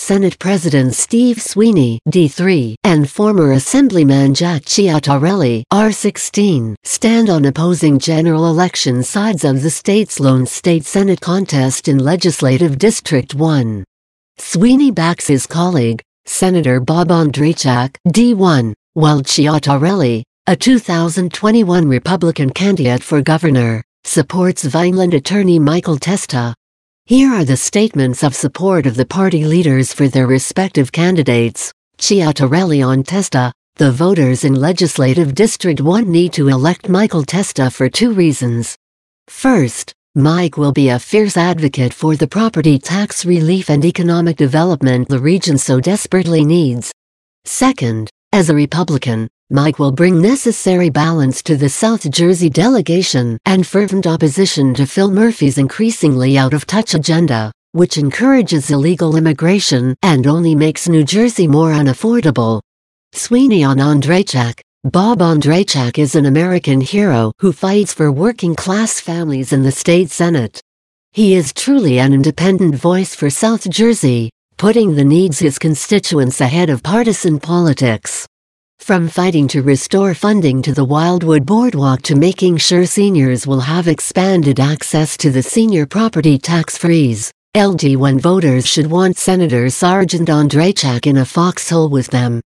Senate President Steve Sweeney, D3, and former Assemblyman Jack Ciattarelli, R16, stand on opposing general election sides of the state's lone state Senate contest in Legislative District 1. Sweeney backs his colleague, Senator Bob Ondrzejczak, D1, while Ciattarelli, a 2021 Republican candidate for governor, supports Vineland attorney Michael Testa. Here are the statements of support of the party leaders for their respective candidates. Ciattarelli on Testa. The voters in Legislative District 1 need to elect Michael Testa for two reasons. First, Mike will be a fierce advocate for the property tax relief and economic development the region so desperately needs. Second, as a Republican, Mike will bring necessary balance to the South Jersey delegation and fervent opposition to Phil Murphy's increasingly out-of-touch agenda, which encourages illegal immigration and only makes New Jersey more unaffordable. Sweeney on Ondrzejczak. Bob Ondrzejczak is an American hero who fights for working-class families in the state Senate. He is truly an independent voice for South Jersey, putting the needs of his constituents ahead of partisan politics. From fighting to restore funding to the Wildwood Boardwalk to making sure seniors will have expanded access to the senior property tax freeze, LD1 voters should want Senator Sergeant Ondrzejczak in a foxhole with them.